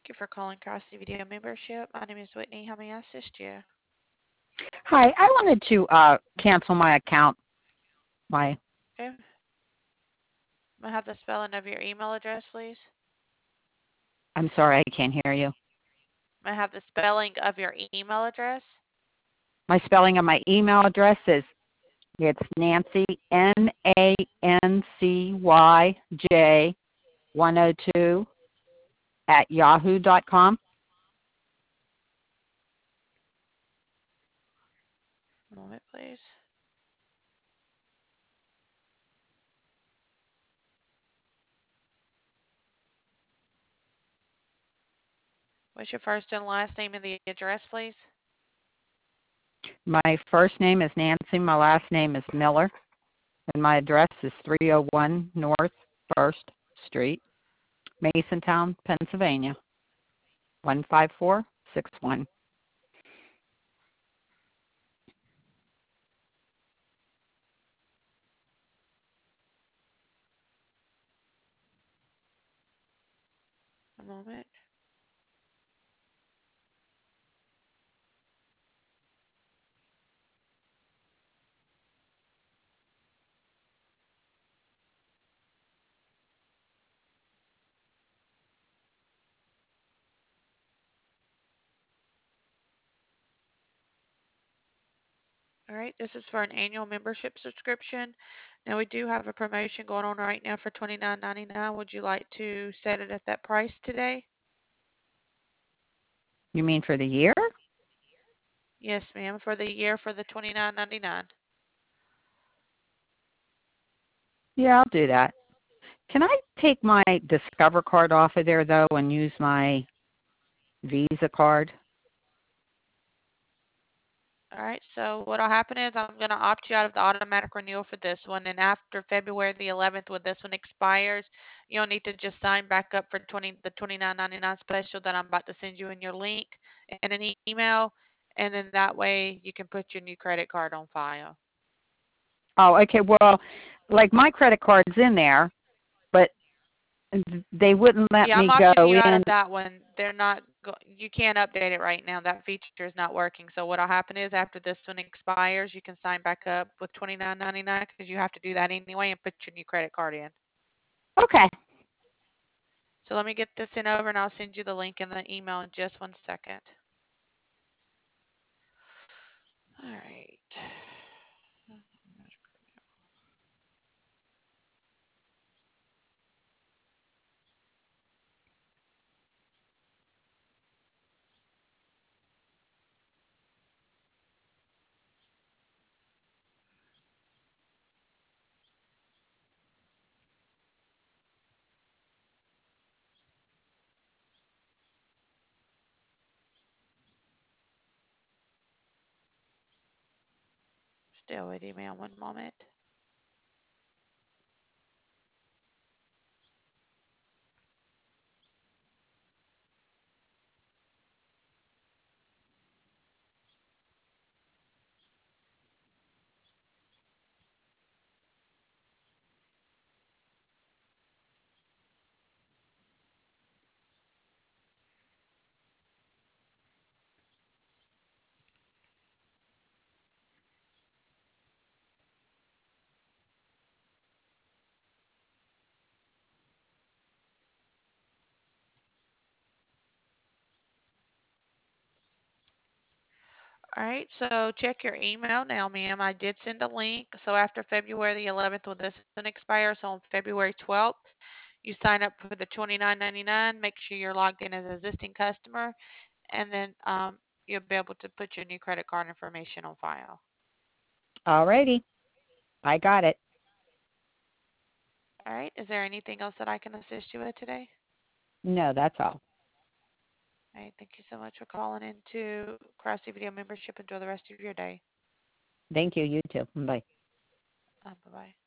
Thank you for calling Crossy Video Membership. My name is Whitney. How may I assist you? Hi, I wanted to cancel my account. My, Okay. May I have the spelling of your email address, please? I'm sorry, I can't hear you. May I have the spelling of your email address? My spelling of my email address is it's Nancy NANCYJ 102 at yahoo.com. A moment, please. What's your first and last name and the address, please? My first name is Nancy. My last name is Miller, and my address is 301 North First Street, Masontown, Pennsylvania 15461. A moment. All right, this is for an annual membership subscription. Now we do have a promotion going on right now for $29.99. Would you like to set it at that price today? You mean for the year? Yes, ma'am, for the year for the $29.99. Yeah, I'll do that. Can I take my Discover card off of there, though, and use my Visa card? All right, so what'll happen is I'm going to opt you out of the automatic renewal for this one, and after February the 11th, when this one expires, you'll need to just sign back up for the 29.99 special that I'm about to send you in your link and an email, and then that way you can put your new credit card on file. Oh, okay. Well, like my credit card's in there, but they wouldn't let Yeah, I'm me go opting you out in. of that one. You can't update it right now. That feature is not working. So what'll happen is after this one expires, you can sign back up with 29.99 because you have to do that anyway and put your new credit card in. Okay. So let me get this in over and I'll send you the link in the email in just 1 second. All right. Still with you, ma'am. One moment. All right, so check your email now, ma'am. I did send a link. So after February the 11th, when this one expires, so on February 12th, you sign up for the 29.99. Make sure you're logged in as an existing customer, and then you'll be able to put your new credit card information on file. All righty. I got it. All right, is there anything else that I can assist you with today? No, that's all. All right, thank you so much for calling into Crossy Video Membership. Enjoy the rest of your day. Thank you. You too. Bye. Bye bye.